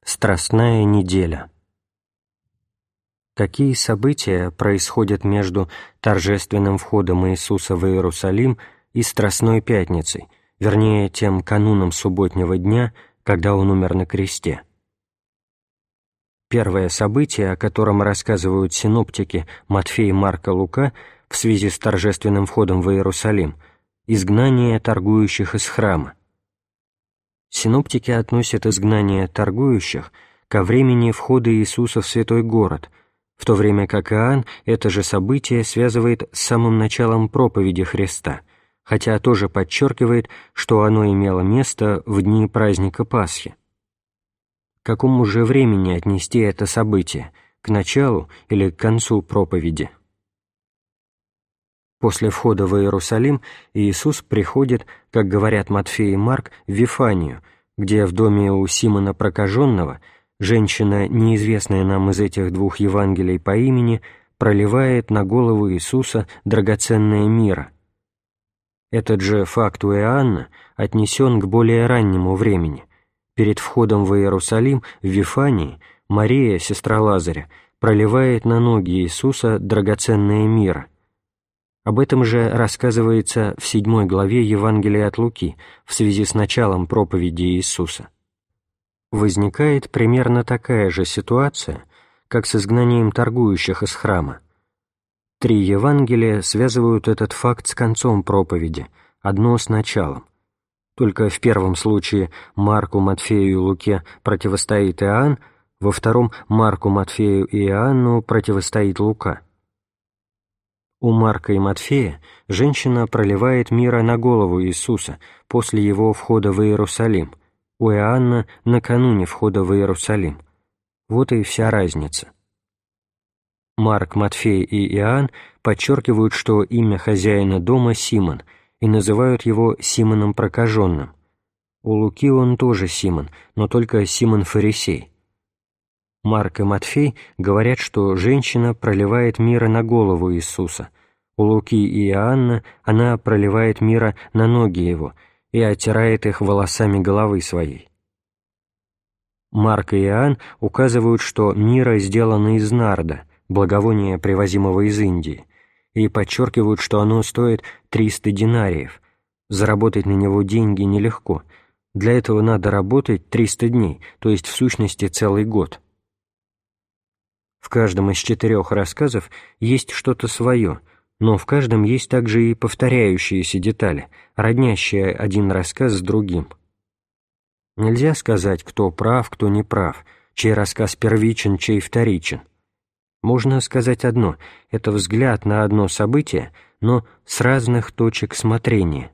Страстная неделя. Какие события происходят между торжественным входом Иисуса в Иерусалим и Страстной Пятницей, вернее, тем кануном субботнего дня, когда Он умер на кресте? Первое событие, о котором рассказывают синоптики Матфей, Марк и Лука в связи с торжественным входом в Иерусалим – изгнание торгующих из храма. Синоптики относят изгнание торгующих ко времени входа Иисуса в святой город, в то время как Иоанн это же событие связывает с самым началом проповеди Христа, хотя тоже подчеркивает, что оно имело место в дни праздника Пасхи. К какому же времени отнести это событие, к началу или к концу проповеди? После входа в Иерусалим Иисус приходит, как говорят Матфей и Марк, в Вифанию, где в доме у Симона Прокаженного женщина, неизвестная нам из этих двух Евангелий по имени, проливает на голову Иисуса драгоценное мирра. Этот же факт у Иоанна отнесен к более раннему времени. Перед входом в Иерусалим в Вифании Мария, сестра Лазаря, проливает на ноги Иисуса драгоценное мирра. Об этом же рассказывается в 7 главе Евангелия от Луки в связи с началом проповеди Иисуса. Возникает примерно такая же ситуация, как с изгнанием торгующих из храма. 3 Евангелия связывают этот факт с концом проповеди, одно с началом. Только в первом случае Марку, Матфею и Луке противостоит Иоанн, во втором Марку, Матфею и Иоанну противостоит Лука. У Марка и Матфея женщина проливает мирра на голову Иисуса после его входа в Иерусалим, у Иоанна накануне входа в Иерусалим. Вот и вся разница. Марк, Матфей и Иоанн подчеркивают, что имя хозяина дома Симон, и называют его Симоном Прокаженным. У Луки он тоже Симон, но только Симон-фарисей. Марк и Матфей говорят, что женщина проливает мирра на голову Иисуса. У Луки и Иоанна она проливает мирра на ноги его и оттирает их волосами головы своей. Марк и Иоанн указывают, что мирра сделана из нарда, благовония, привозимого из Индии, и подчеркивают, что оно стоит 300 динариев. Заработать на него деньги нелегко. Для этого надо работать 300 дней, то есть в сущности целый год. В каждом из 4 рассказов есть что-то свое, но в каждом есть также и повторяющиеся детали, роднящие один рассказ с другим. Нельзя сказать, кто прав, кто не прав, чей рассказ первичен, чей вторичен. Можно сказать одно – это взгляд на одно событие, но с разных точек смотрения.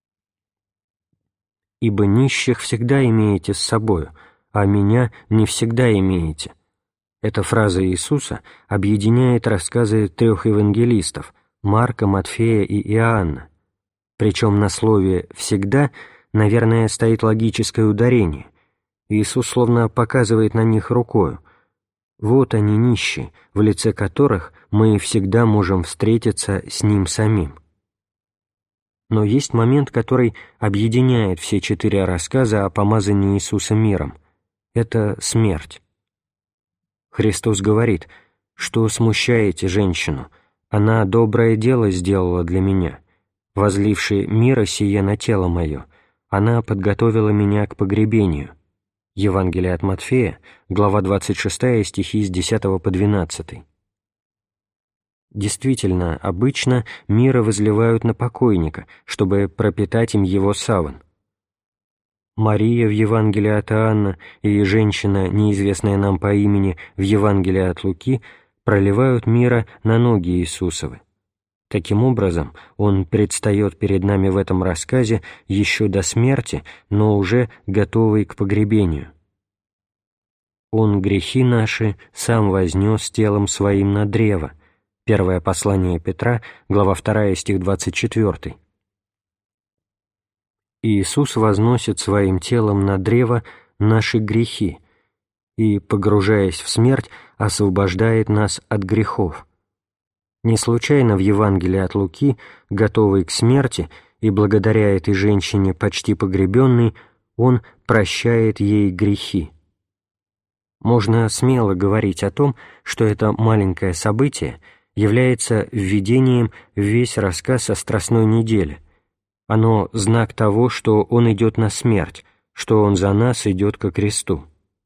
«Ибо нищих всегда имеете с собою, а меня не всегда имеете». Эта фраза Иисуса объединяет рассказы 3 евангелистов – Марка, Матфея и Иоанна. Причем на слове «всегда», наверное, стоит логическое ударение. Иисус словно показывает на них рукою. Вот они нищие, в лице которых мы всегда можем встретиться с Ним самим. Но есть момент, который объединяет все 4 рассказа о помазании Иисуса миром. Это смерть. Христос говорит, что смущаете женщину, она доброе дело сделала для меня, возливши мирра сие на тело мое, она подготовила меня к погребению. Евангелие от Матфея, глава 26, стихи с 10 по 12. Действительно, обычно мирра возливают на покойника, чтобы пропитать им его саван. Мария в Евангелии от Иоанна и женщина, неизвестная нам по имени, в Евангелии от Луки, проливают мирра на ноги Иисусовы. Таким образом, Он предстает перед нами в этом рассказе еще до смерти, но уже готовый к погребению. «Он грехи наши сам вознес телом своим на древо». Первое послание Петра, глава 2, стих 24. Иисус возносит своим телом на древо наши грехи и, погружаясь в смерть, освобождает нас от грехов. Не случайно в Евангелии от Луки, готовый к смерти и благодаря этой женщине почти погребенной, Он прощает ей грехи. Можно смело говорить о том, что это маленькое событие является введением в весь рассказ о Страстной неделе. Оно – знак того, что Он идет на смерть, что Он за нас идет ко кресту.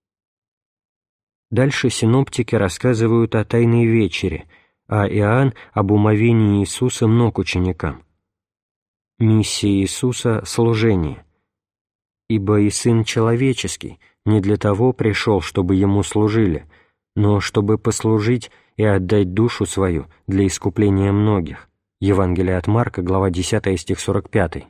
Дальше синоптики рассказывают о Тайной вечере, а Иоанн – об умовении Иисуса ног ученикам. Миссия Иисуса – служение. «Ибо и Сын Человеческий не для того пришел, чтобы Ему служили, но чтобы послужить и отдать душу свою для искупления многих». Евангелие от Марка, глава 10, стих 45.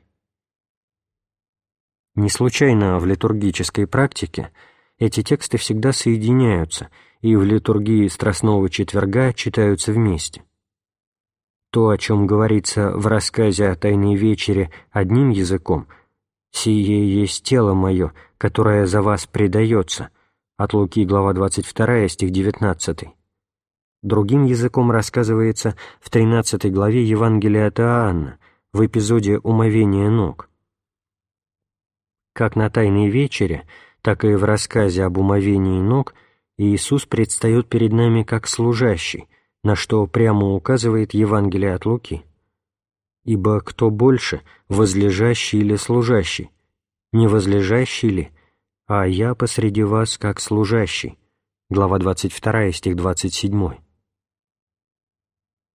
Не случайно в литургической практике эти тексты всегда соединяются и в литургии Страстного четверга читаются вместе. То, о чем говорится в рассказе о Тайной вечере одним языком, «Сие есть тело мое, которое за вас предается», от Луки, глава 22, стих 19. Другим языком рассказывается в 13 главе Евангелия от Иоанна, в эпизоде «Умовения ног». Как на Тайной вечере, так и в рассказе об умовении ног Иисус предстает перед нами как служащий, на что прямо указывает Евангелие от Луки. «Ибо кто больше, возлежащий или служащий? Не возлежащий ли? А я посреди вас как служащий». Глава 22, стих 27.